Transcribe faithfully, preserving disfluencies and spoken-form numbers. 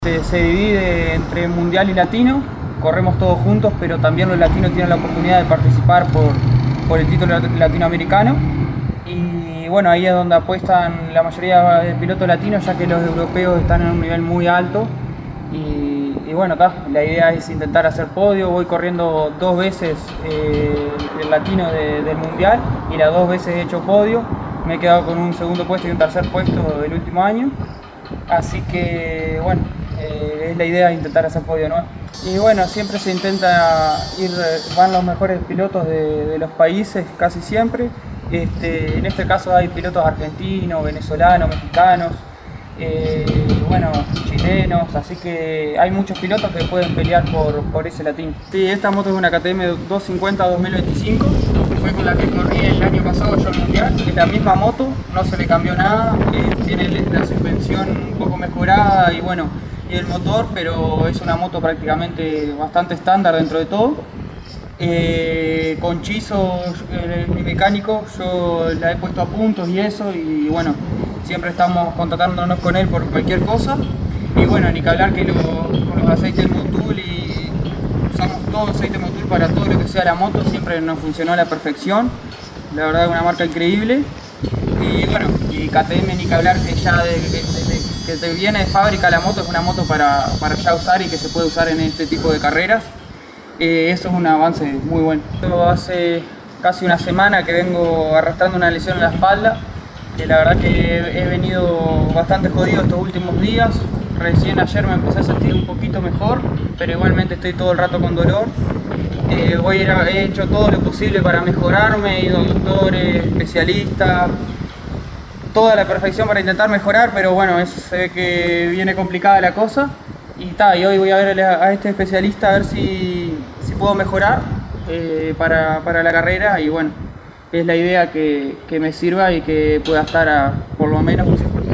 Se, se divide entre mundial y latino, corremos todos juntos, pero también los latinos tienen la oportunidad de participar por, por el título latinoamericano. Y bueno, ahí es donde apuestan la mayoría de pilotos latinos, ya que los europeos están en un nivel muy alto. Y, y bueno, ta, la idea es intentar hacer podio. Voy corriendo dos veces eh, el latino de, del mundial y las dos veces he hecho podio. Me he quedado con un segundo puesto y un tercer puesto el último año. Así que bueno, eh, es la idea intentar hacer podio, ¿no? Y bueno, siempre se intenta ir, van los mejores pilotos de, de los países casi siempre. Este, en este caso hay pilotos argentinos, venezolanos, mexicanos, eh, bueno, chilenos, así que hay muchos pilotos que pueden pelear por, por ese latino. Sí, esta moto es una K T M doscientos cincuenta dos mil veinticinco, fue con la que corrí el año pasado yo al mundial. Es la misma moto, no se le cambió nada, eh, tiene la suspensión un poco mejorada y bueno, y el motor, pero es una moto prácticamente bastante estándar dentro de todo. Eh, con Chizo, eh, mi mecánico, yo la he puesto a puntos y eso, y bueno, siempre estamos contactándonos con él por cualquier cosa. Y bueno, ni que hablar que lo, con los aceites Motul, y usamos todo aceite Motul para todo lo que sea la moto, siempre nos funcionó a la perfección. La verdad es una marca increíble. Y bueno, y K T M ni que hablar, que ya de, de, de, que te viene de fábrica la moto, es una moto para, para ya usar y que se puede usar en este tipo de carreras. Eh, eso es un avance muy bueno. Yo hace casi una semana que vengo arrastrando una lesión en la espalda, que la verdad que he, he venido bastante jodido estos últimos días. Recién ayer me empecé a sentir un poquito mejor, pero igualmente estoy todo el rato con dolor. Eh, voy a ir a, he hecho todo lo posible para mejorarme, he ido a doctores, especialistas, toda la perfección para intentar mejorar, pero bueno, es, se ve que viene complicada la cosa. Y, ta, y hoy voy a ver a este especialista a ver si, si puedo mejorar eh, para, para la carrera, y bueno, es la idea que, que me sirva y que pueda estar a por lo menos un cien por ciento.